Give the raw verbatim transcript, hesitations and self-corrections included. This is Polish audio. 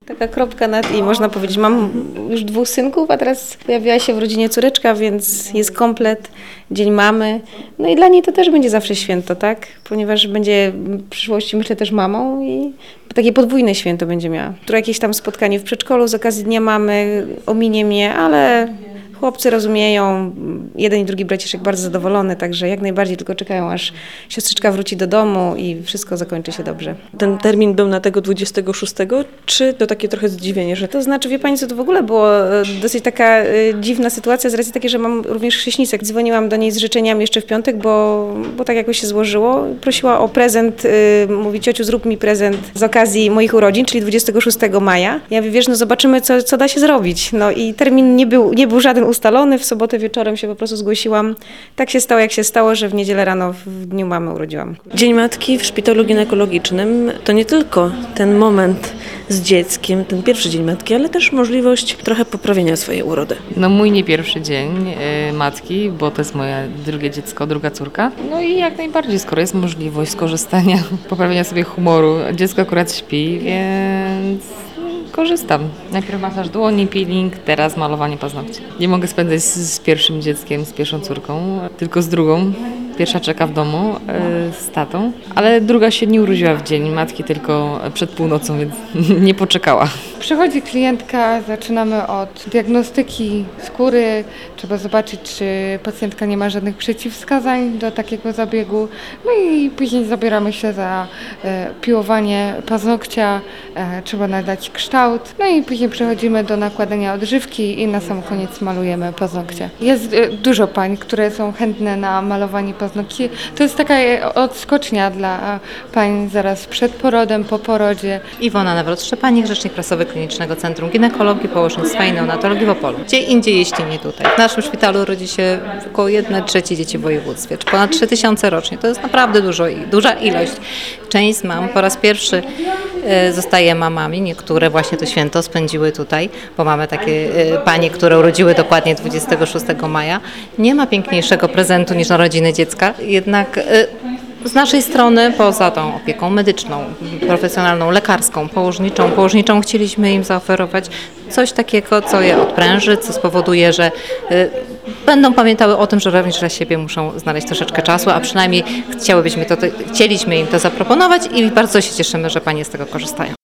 Taka kropka nad i, można powiedzieć. Mam już dwóch synków, a teraz pojawiła się w rodzinie córeczka, więc jest komplet, dzień mamy. No i dla niej to też będzie zawsze święto, tak? Ponieważ będzie w przyszłości, myślę, też mamą i takie podwójne święto będzie miała. Tu jakieś tam spotkanie w przedszkolu z okazji Dnia Mamy ominie mnie, ale chłopcy rozumieją, jeden i drugi braciszek bardzo zadowolony, także jak najbardziej tylko czekają, aż siostrzyczka wróci do domu i wszystko zakończy się dobrze. Ten termin był na tego dwudziestego szóstego, czy to takie trochę zdziwienie, że To znaczy, wie Pani co, to w ogóle było e, dosyć taka e, dziwna sytuacja z racji takiej, że mam również chrzestnicę. Dzwoniłam do niej z życzeniami jeszcze w piątek, bo, bo tak jakoś się złożyło. Prosiła o prezent, e, mówi: ciociu, zrób mi prezent z okazji moich urodzin, czyli dwudziestego szóstego maja. Ja mówię: wiesz, no zobaczymy, co, co da się zrobić. No i termin nie był, nie był żaden ustalony, w sobotę wieczorem się po prostu zgłosiłam. Tak się stało, jak się stało, że w niedzielę rano w dniu mamy urodziłam. Dzień Matki w szpitalu ginekologicznym to nie tylko ten moment z dzieckiem, ten pierwszy dzień matki, ale też możliwość trochę poprawienia swojej urody. No mój nie pierwszy dzień y, matki, bo to jest moje drugie dziecko, druga córka. No i jak najbardziej, skoro jest możliwość skorzystania, poprawienia sobie humoru. Dziecko akurat śpi, więc korzystam. Najpierw masaż dłoni, peeling, teraz malowanie paznokci. Nie mogę spędzać z, z pierwszym dzieckiem, z pierwszą córką, tylko z drugą. Pierwsza czeka w domu yy, z tatą, ale druga się nie urodziła w dzień matki, tylko przed północą, więc nie poczekała. Przychodzi klientka, zaczynamy od diagnostyki skóry. Trzeba zobaczyć, czy pacjentka nie ma żadnych przeciwwskazań do takiego zabiegu. No i później zabieramy się za e, piłowanie paznokcia, e, trzeba nadać kształt. No i później przechodzimy do nakładania odżywki i na sam koniec malujemy paznokcie. Jest e, dużo pań, które są chętne na malowanie paznokci. To jest taka e, odskocznia dla pań zaraz przed porodem, po porodzie. Iwona Nawrot-Szczepanik, rzecznik prasowy Klinicznego Centrum Ginekologii, Położnictwa i Neonatologii w Opolu. Gdzie indziej, jeśli nie tutaj. W naszym szpitalu rodzi się około jednej trzeciej dzieci w województwie, czy ponad trzy tysiące rocznie. To jest naprawdę dużo, duża ilość. Część z mam po raz pierwszy e, zostaje mamami. Niektóre właśnie to święto spędziły tutaj, bo mamy takie e, panie, które urodziły dokładnie dwudziestego szóstego maja. Nie ma piękniejszego prezentu niż narodziny dziecka, jednak e, z naszej strony, poza tą opieką medyczną, profesjonalną, lekarską, położniczą, położniczą, chcieliśmy im zaoferować coś takiego, co je odpręży, co spowoduje, że y, będą pamiętały o tym, że również dla siebie muszą znaleźć troszeczkę czasu, a przynajmniej chciałybyśmy to, chcieliśmy im to zaproponować i bardzo się cieszymy, że panie z tego korzystają.